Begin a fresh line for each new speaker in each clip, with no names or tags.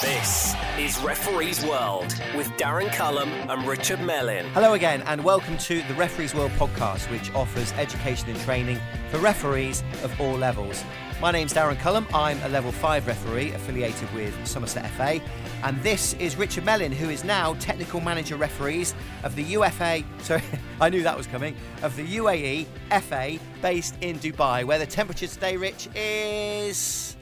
This is Referee's World with Darren Cullum and Richard Mellin.
Hello again and welcome to the Referee's World podcast, which offers education and training for referees of all levels. My name's Darren Cullum. I'm a level 5 referee affiliated with Somerset FA, and this is Richard Mellin, who is now technical manager referees of the UFA, sorry, I knew that was coming, of the UAE FA based in Dubai, where the temperature today, Rich, is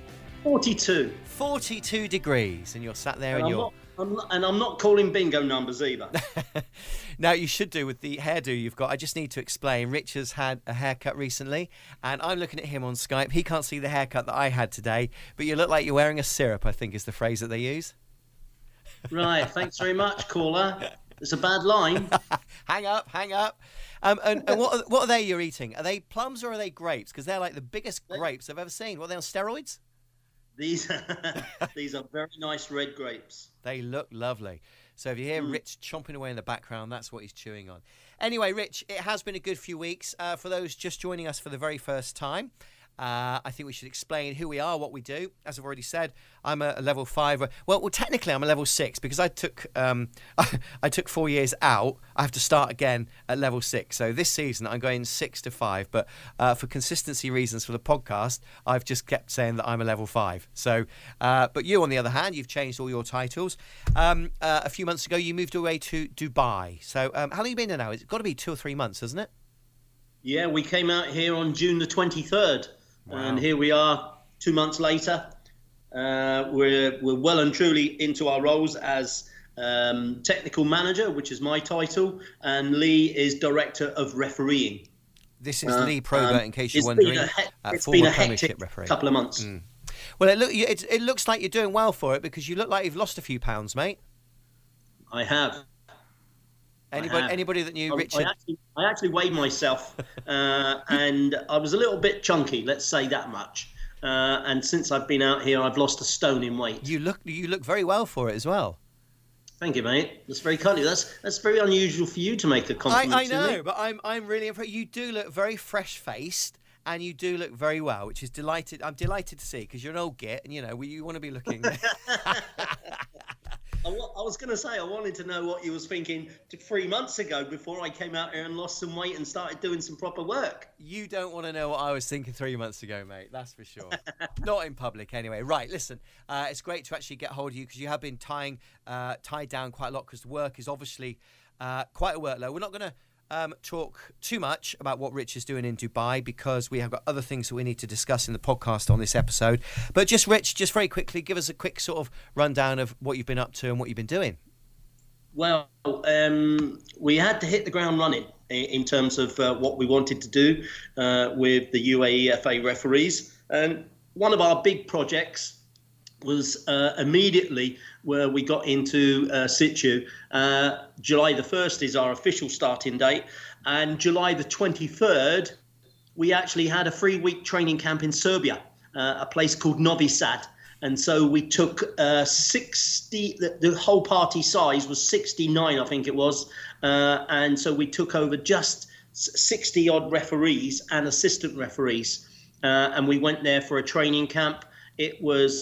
42 degrees, and you're sat there and
I'm not calling bingo numbers either.
Now, you should do with the hairdo you've got. I just need to explain. Rich has had a haircut recently, and I'm looking at him on Skype. He can't see the haircut that I had today, but you look like you're wearing a syrup, I think is the phrase that they use.
Right, thanks very much, caller. It's a bad line.
Hang up. And what are they you're eating? Are they plums or are they grapes? Because they're like the biggest grapes I've ever seen. What, are they on steroids?
These are very nice red grapes.
They look lovely. So if you hear Rich chomping away in the background, that's what he's chewing on. Anyway, Rich, it has been a good few weeks. For those just joining us for the very first time, I think we should explain who we are, what we do. As I've already said, I'm a level 5. Well, technically I'm a level 6 because I took 4 years out. I have to start again at level 6. So this season I'm going 6 to 5. But for consistency reasons for the podcast, I've just kept saying that I'm a level 5. So, but you, on the other hand, you've changed all your titles. A few months ago, you moved away to Dubai. So how long have you been there now? It's got to be 2 or 3 months, hasn't it?
Yeah, we came out here on June the 23rd. Wow. And here we are 2 months later. We're well and truly into our roles as technical manager, which is my title, and Lee is director of refereeing.
This is Lee Probert, in case you're wondering.
It's been a hectic couple of months.
Well, it looks like you're doing well for it because you look like you've lost a few pounds, mate.
I have.
Anybody that knew Richard?
I actually weighed myself, and I was a little bit chunky. Let's say that much. And since I've been out here, I've lost a stone in weight.
You look very well for it as well.
Thank you, mate. That's very kind of you. That's very unusual for you to make a compliment.
I know, but I'm really impressed. You do look very fresh-faced, and you do look very well, which is delighted. I'm delighted to see because you're an old git, and you want to be looking.
I was going to say, I wanted to know what you was thinking 3 months ago before I came out here and lost some weight and started doing some proper work.
You don't want to know what I was thinking 3 months ago, mate. That's for sure. Not in public, anyway. Right, listen, it's great to actually get hold of you because you have been tied down quite a lot because the work is obviously quite a workload. We're not going to talk too much about what Rich is doing in Dubai because we have got other things that we need to discuss in the podcast on this episode. But just Rich, just very quickly, give us a quick sort of rundown of what you've been up to and what you've been doing.
Well, we had to hit the ground running in terms of what we wanted to do with the UAE FA referees. And one of our big projects was immediately where we got into situ. July the 1st is our official starting date. And July the 23rd, we actually had a 3-week training camp in Serbia, a place called Novi Sad. And so we took 60, the whole party size was 69, I think it was. And so we took over just 60 odd referees and assistant referees. And we went there for a training camp. It was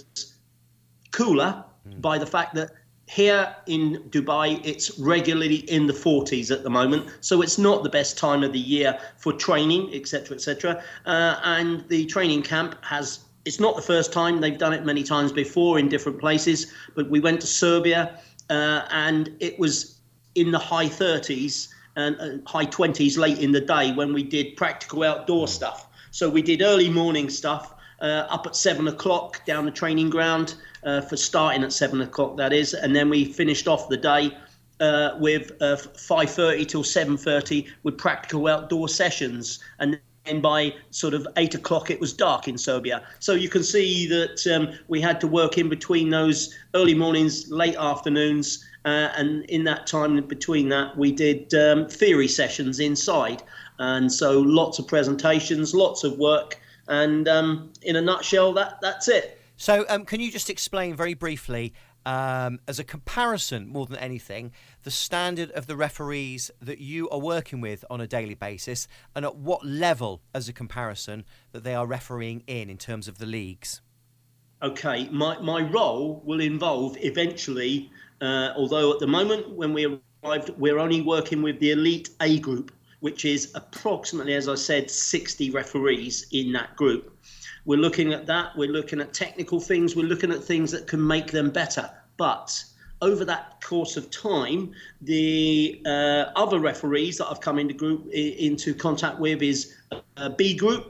cooler by the fact that here in Dubai, it's regularly in the 40s at the moment. So it's not the best time of the year for training, etc., etc. And the training camp it's not the first time. They've done it many times before in different places. But we went to Serbia and it was in the high 30s and high 20s late in the day when we did practical outdoor stuff. So we did early morning stuff up at 7 o'clock down the training ground. For starting at 7 o'clock, that is, and then we finished off the day with 5:30 till 7:30 with practical outdoor sessions, and then by sort of 8 o'clock it was dark in Serbia. So you can see that we had to work in between those early mornings, late afternoons, and in that time between that we did theory sessions inside, and so lots of presentations, lots of work, and in a nutshell, that's it.
So can you just explain very briefly, as a comparison more than anything, the standard of the referees that you are working with on a daily basis and at what level as a comparison that they are refereeing in terms of the leagues?
Okay, my role will involve eventually, although at the moment when we arrived, we're only working with the Elite A group, which is approximately, as I said, 60 referees in that group. We're looking at that. We're looking at technical things. We're looking at things that can make them better. But over that course of time, the other referees that I've come into contact with is B group.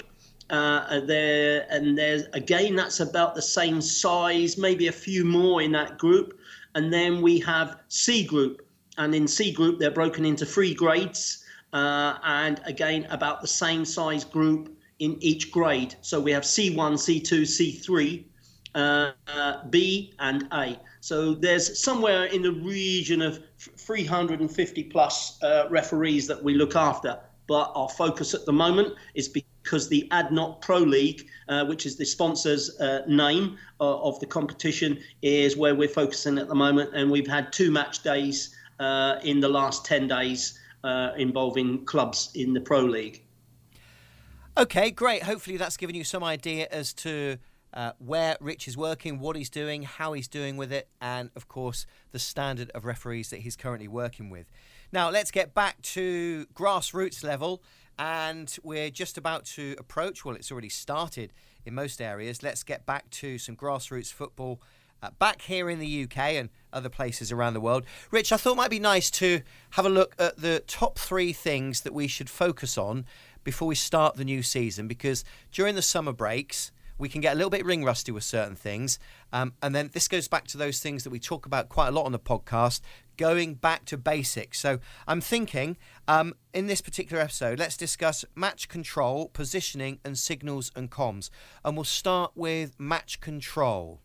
There's again, that's about the same size, maybe a few more in that group. And then we have C group, and in C group they're broken into 3 grades, and again about the same size group in each grade. So we have C1, C2, C3, B and A. So there's somewhere in the region of 350 plus referees that we look after. But our focus at the moment is because the ADNOC Pro League, which is the sponsor's name of the competition, is where we're focusing at the moment. And we've had 2 match days in the last 10 days involving clubs in the Pro League.
Okay, great. Hopefully that's given you some idea as to where Rich is working, what he's doing, how he's doing with it, and, of course, the standard of referees that he's currently working with. Now, let's get back to grassroots level, and we're just about to approach, well, it's already started in most areas. Let's get back to some grassroots football back here in the UK and other places around the world. Rich, I thought it might be nice to have a look at the top 3 things that we should focus on before we start the new season, because during the summer breaks, we can get a little bit ring rusty with certain things. And then this goes back to those things that we talk about quite a lot on the podcast, going back to basics. So I'm thinking in this particular episode, let's discuss match control, positioning and signals and comms. And we'll start with match control.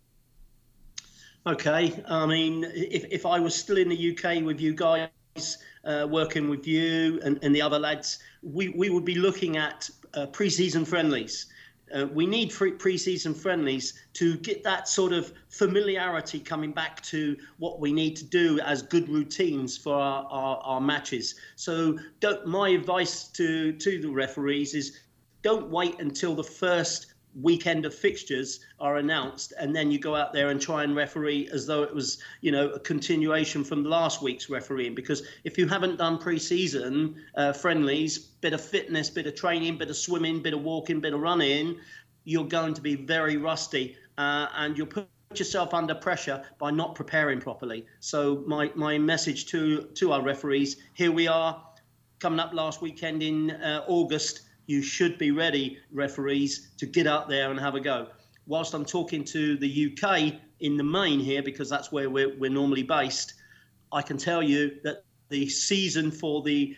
Okay. I mean, if I was still in the UK with you guys, working with you and the other lads, we would be looking at pre-season friendlies. We need pre-season friendlies to get that sort of familiarity coming back to what we need to do as good routines for our matches. So my advice to the referees is don't wait until the first weekend of fixtures are announced and then you go out there and try and referee as though it was, a continuation from last week's refereeing. Because if you haven't done pre-season friendlies, bit of fitness, bit of training, bit of swimming, bit of walking, bit of running, you're going to be very rusty and you'll put yourself under pressure by not preparing properly. So my message to our referees, here we are coming up last weekend in August. You should be ready, referees, to get out there and have a go. Whilst I'm talking to the UK in the main here, because that's where we're normally based, I can tell you that the season for the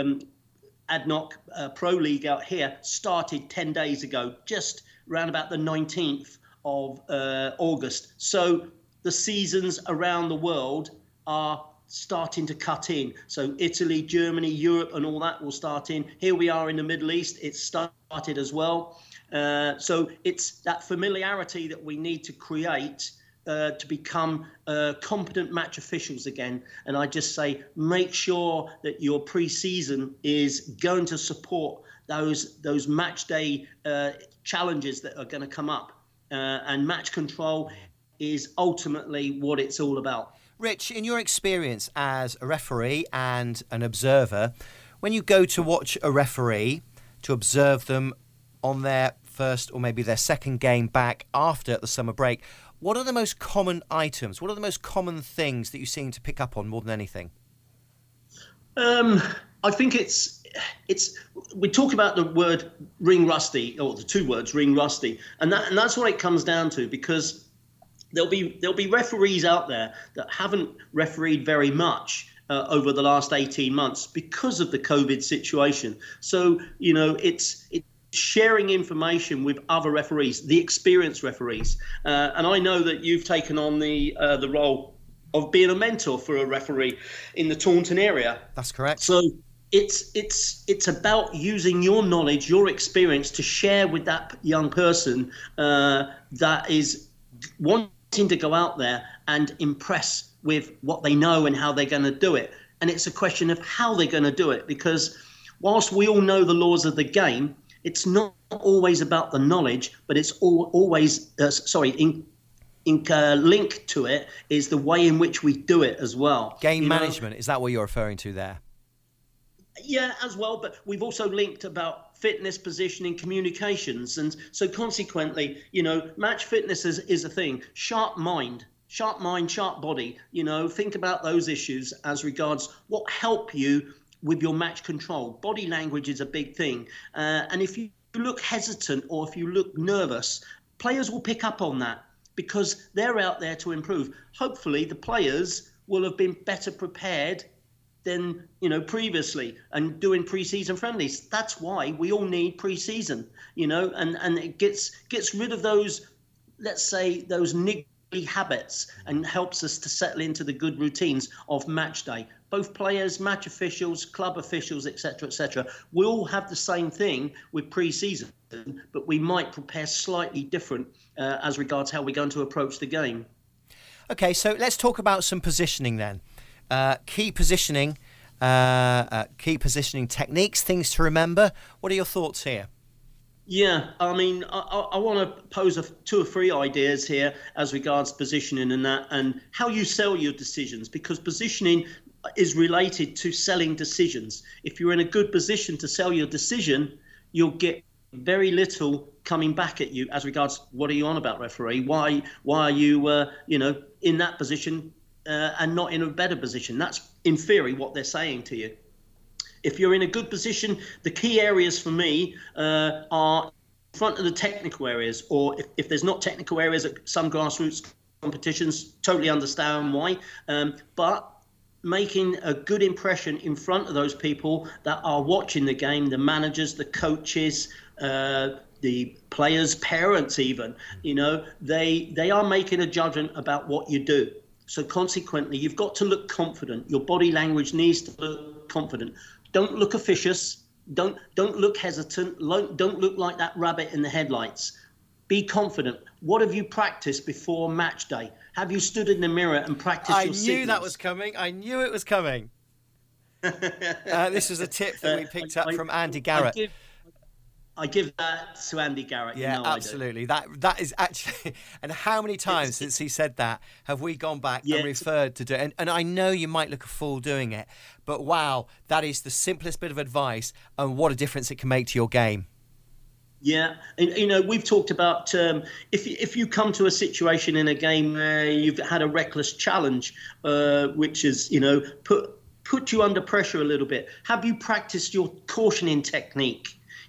ADNOC Pro League out here started 10 days ago, just around about the 19th of August. So the seasons around the world are starting to cut in. So Italy, Germany, Europe and all that will start in. Here we are in the Middle East. It's started as well. So it's that familiarity that we need to create to become competent match officials again. And I just say, make sure that your pre-season is going to support those match day challenges that are going to come up. And match control is ultimately what it's all about.
Rich, in your experience as a referee and an observer, when you go to watch a referee, to observe them on their first or maybe their second game back after the summer break, what are the most common items? What are the most common things that you seem to pick up on more than anything?
I think it's we talk about the word ring rusty, or the 2 words ring rusty, and that's what it comes down to, because there'll be referees out there that haven't refereed very much over the last 18 months because of the COVID situation. So, it's sharing information with other referees, the experienced referees. And I know that you've taken on the role of being a mentor for a referee in the Taunton area.
That's correct.
So it's about using your knowledge, your experience to share with that young person that is wanting to go out there and impress with what they know and how they're going to do it. And it's a question of how they're going to do it, because whilst we all know the laws of the game, it's not always about the knowledge, but it's always link to it is the way in which we do it as well.
Game management, is that what you're referring to there?
Yeah, as well, but we've also linked about fitness, positioning, communications, and so consequently, match fitness is a thing. Sharp mind, sharp body. Think about those issues as regards what help you with your match control. Body language is a big thing, and if you look hesitant or if you look nervous, players will pick up on that because they're out there to improve. Hopefully, the players will have been better prepared than previously and doing pre-season friendlies. That's why we all need pre-season, and it gets rid of those, let's say, those niggly habits and helps us to settle into the good routines of match day. Both players, match officials, club officials, etc., we all have the same thing with pre-season, but we might prepare slightly different as regards how we're going to approach the game.
Okay, so let's talk about some positioning then. Key positioning techniques, things to remember. What are your thoughts here?
Yeah, I mean, I want to pose 2 or 3 ideas here as regards positioning and how you sell your decisions, because positioning is related to selling decisions. If you're in a good position to sell your decision, you'll get very little coming back at you as regards, what are you on about, referee? Why are you, in that position and not in a better position? That's in theory what they're saying to you. If you're in a good position, the key areas for me are in front of the technical areas, or if there's not technical areas at some grassroots competitions, totally understand why. But making a good impression in front of those people that are watching the game, the managers, the coaches, the players' parents even, they are making a judgment about what you do. So consequently, you've got to look confident. Your body language needs to look confident. Don't look officious. Don't look hesitant. Don't look like that rabbit in the headlights. Be confident. What have you practiced before match day? Have you stood in the mirror and practiced your signals?
I knew that was coming. I knew it was coming. This was a tip that we picked up from Andy Garrett.
I give that to Andy Garrett.
Yeah, absolutely. That is actually, and how many times since he said that have we gone back and referred to do it? And I know you might look a fool doing it, but wow, that is the simplest bit of advice, and what a difference it can make to your game.
Yeah, and, we've talked about if you come to a situation in a game where you've had a reckless challenge, which is put you under pressure a little bit. Have you practiced your cautioning technique?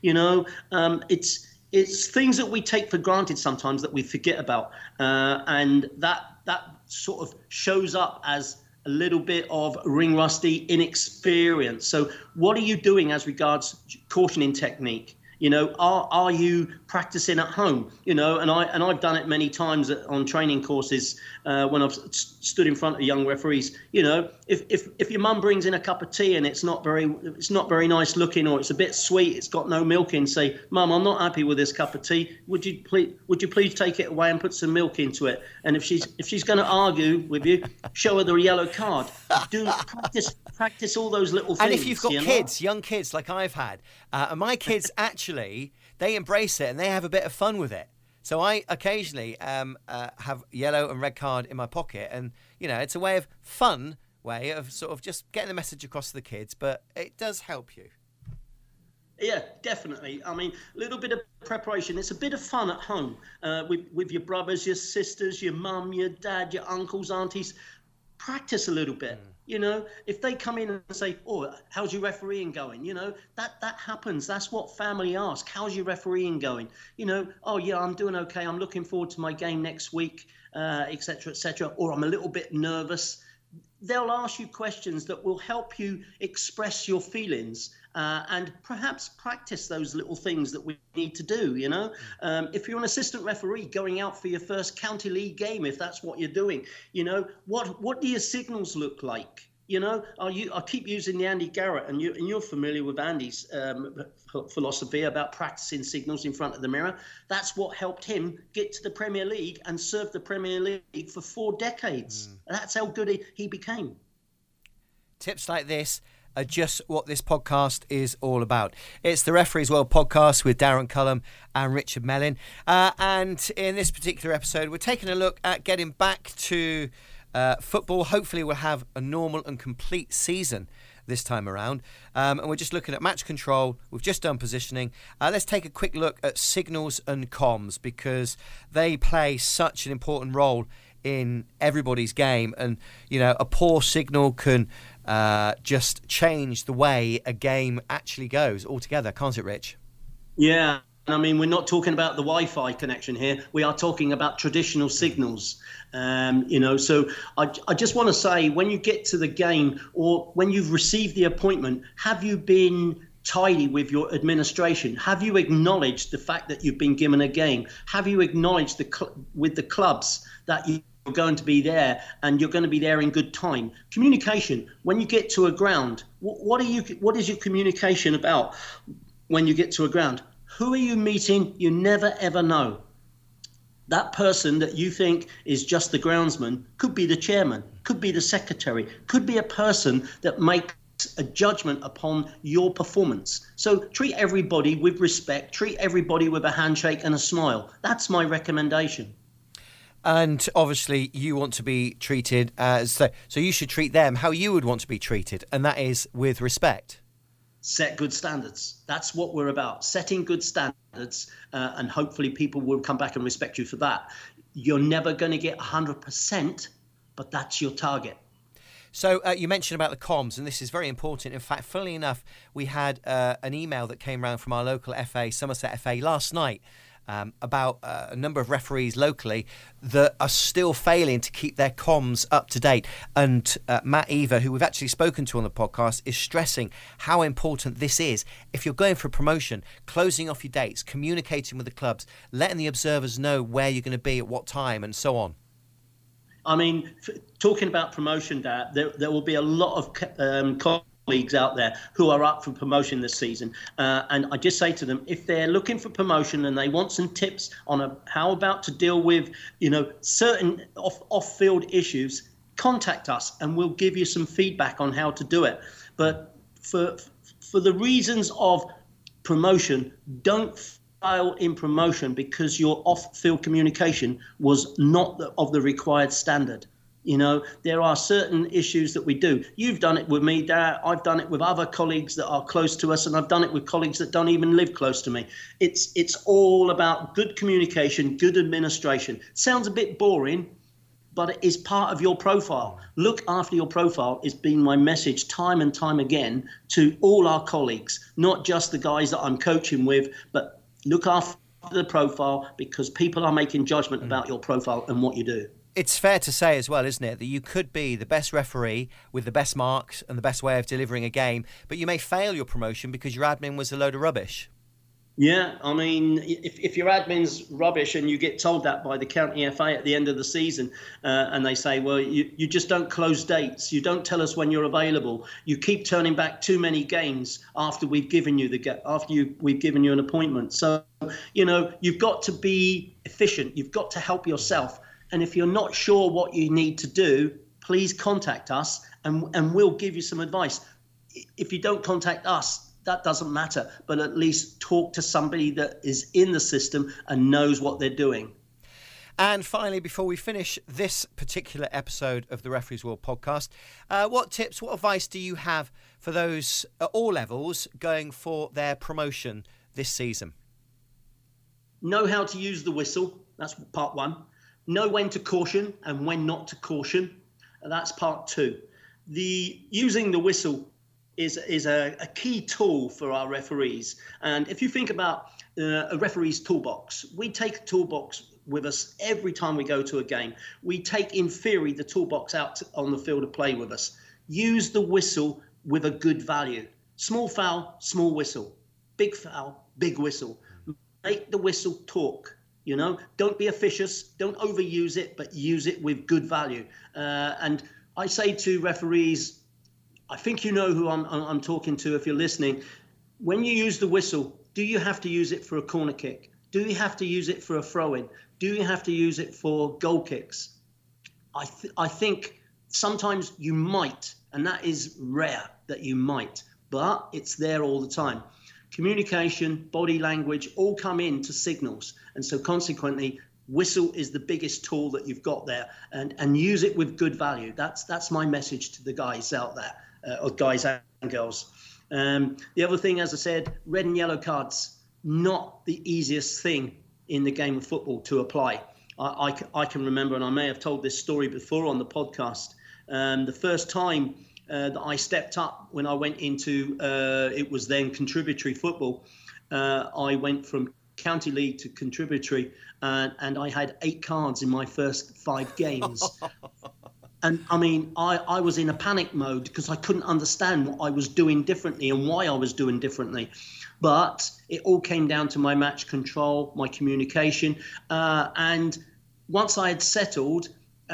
It's things that we take for granted sometimes that we forget about, and that sort of shows up as a little bit of ring rusty inexperience. So what are you doing as regards cautioning technique? Are you practicing at home? And I've done it many times on training courses when I've stood in front of young referees. If your mum brings in a cup of tea and it's not very nice looking, or it's a bit sweet, it's got no milk in, say, "Mum, I'm not happy with this cup of tea. Would you please take it away and put some milk into it?" And if she's going to argue with you, show her the yellow card. Do practice all those little things.
And if you've got kids, young kids like I've had, and my kids actually, they embrace it and they have a bit of fun with it. So I occasionally have yellow and red card in my pocket, and it's a way of sort of just getting the message across to the kids, but it does help you.
Yeah, definitely. I mean, a little bit of preparation. It's a bit of fun at home with your brothers, your sisters, your mum, your dad, your uncles, aunties. Practice a little bit. If they come in and say, "Oh, how's your refereeing going?" That happens. That's what family ask. How's your refereeing going? "Oh yeah, I'm doing okay. I'm looking forward to my game next week, etc., etc." Or I'm a little bit nervous. They'll ask you questions that will help you express your feelings and perhaps practice those little things that we need to do. If you're an assistant referee going out for your first county league game, if that's what you're doing, what do your signals look like? I keep using the Andy Garrett, and you're familiar with Andy's philosophy about practicing signals in front of the mirror. That's what helped him get to the Premier League and serve the Premier League for 4 decades. That's how good he became.
Tips like this are just what this podcast is all about. It's the Referees World podcast with Darren Cullum and Richard Mellin. And in this particular episode, we're taking a look at getting back to football. Hopefully we'll have a normal and complete season this time around. And we're just looking at match control. We've just done positioning. Let's take a quick look at signals and comms, because they play such an important role in everybody's game. And, you know, a poor signal can just change the way a game actually goes altogether, can't it, Rich?
Yeah. I mean, we're not talking about the Wi-Fi connection here. We are talking about traditional signals. So I just want to say, when you get to the game or when you've received the appointment, have you been tidy with your administration? Have you acknowledged the fact that you've been given a game? Have you acknowledged with the clubs that you're going to be there and you're going to be there in good time? Communication. When you get to a ground, what is your communication about when you get to a ground? Who are you meeting? You never, ever know. That person that you think is just the groundsman could be the chairman, could be the secretary, could be a person that makes a judgment upon your performance. So treat everybody with respect, treat everybody with a handshake and a smile. That's my recommendation.
And obviously you want to be treated as, so you should treat them how you would want to be treated, and that is with respect.
Set good standards. That's what we're about, setting good standards, and hopefully people will come back and respect you for that. You're never going to get 100%, but that's your target.
So you mentioned about the comms, and this is very important. In fact, funnily enough, we had an email that came around from our local FA, Somerset FA, last night, about a number of referees locally that are still failing to keep their comms up to date. And Matt Eva, who we've actually spoken to on the podcast, is stressing how important this is. If you're going for a promotion, closing off your dates, communicating with the clubs, letting the observers know where you're going to be at what time and so on.
I mean, talking about promotion, there will be a lot of colleagues out there who are up for promotion this season, and I just say to them, if they're looking for promotion and they want some tips on how about to deal with, certain off-field issues, contact us and we'll give you some feedback on how to do it. But for the reasons of promotion, don't fail in promotion because your off-field communication was not of the required standard. There are certain issues that we do. You've done it with me, Dad. I've done it with other colleagues that are close to us, and I've done it with colleagues that don't even live close to me. It's all about good communication, good administration. Sounds a bit boring, but it is part of your profile. Look after your profile has been my message time and time again to all our colleagues, not just the guys that I'm coaching with, but look after the profile, because people are making judgment about your profile and what you do.
It's fair to say as well, isn't it, that you could be the best referee with the best marks and the best way of delivering a game, but you may fail your promotion because your admin was a load of rubbish.
Yeah, I mean, if your admin's rubbish and you get told that by the county FA at the end of the season, and they say, well, you just don't close dates, you don't tell us when you're available, you keep turning back too many games after we've given you we've given you an appointment. So, you've got to be efficient, you've got to help yourself. And if you're not sure what you need to do, please contact us and we'll give you some advice. If you don't contact us, that doesn't matter, but at least talk to somebody that is in the system and knows what they're doing.
And finally, before we finish this particular episode of the Referees World podcast, what tips, what advice do you have for those at all levels going for their promotion this season?
Know how to use the whistle. That's part one. Know when to caution and when not to caution. And that's part two. Using the whistle is a key tool for our referees. And if you think about a referee's toolbox, we take a toolbox with us every time we go to a game. We take, in theory, the toolbox out on the field of play with us. Use the whistle with a good value. Small foul, small whistle. Big foul, big whistle. Make the whistle talk. Don't be officious, don't overuse it, but use it with good value. And I say to referees, I think you know who I'm talking to if you're listening. When you use the whistle, do you have to use it for a corner kick? Do you have to use it for a throw-in? Do you have to use it for goal kicks? I think sometimes you might, and that is rare that you might, but it's there all the time. Communication, body language, all come into signals. And so consequently, whistle is the biggest tool that you've got there, and use it with good value. That's my message to the guys out there, or guys and girls. The other thing, as I said, red and yellow cards, not the easiest thing in the game of football to apply. I can remember, and I may have told this story before on the podcast, the first time that I stepped up when I went into, it was then contributory football. I went from county league to contributory, and I had 8 cards in my first 5 games. And I mean, I was in a panic mode because I couldn't understand what I was doing differently and why I was doing differently. But it all came down to my match control, my communication. And once I had settled,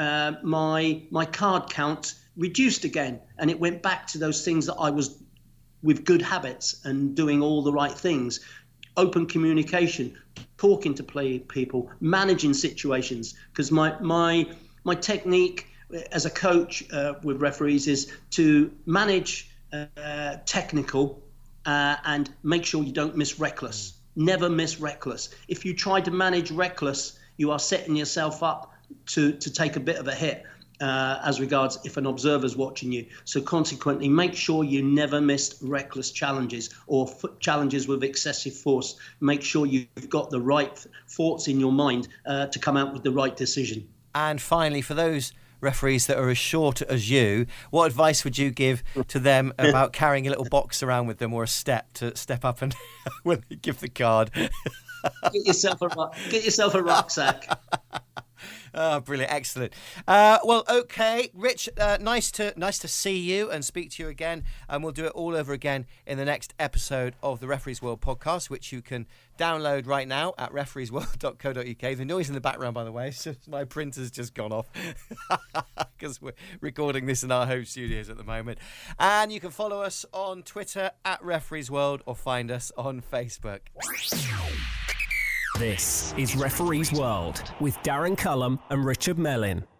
my card count reduced again. And it went back to those things that I was with good habits and doing all the right things. Open communication, talking to people, managing situations. Because my technique as a coach with referees is to manage technical and make sure you don't miss reckless. Never miss reckless. If you try to manage reckless, you are setting yourself up to take a bit of a hit as regards if an observer's watching you. So consequently, make sure you never miss reckless challenges or challenges with excessive force. Make sure you've got the right thoughts in your mind to come out with the right decision.
And finally, for those referees that are as short as you, what advice would you give to them about carrying a little box around with them or a step to step up and when they give the card?
Get yourself a rucksack.
Oh, brilliant. Excellent. Well, okay, Rich, nice to see you and speak to you again. And we'll do it all over again in the next episode of the Referees World podcast, which you can download right now at refereesworld.co.uk. The noise in the background, by the way, is just my printer's just gone off because we're recording this in our home studios at the moment. And you can follow us on Twitter at Referees World or find us on Facebook.
This is Referees World with Darren Cullum and Richard Mellin.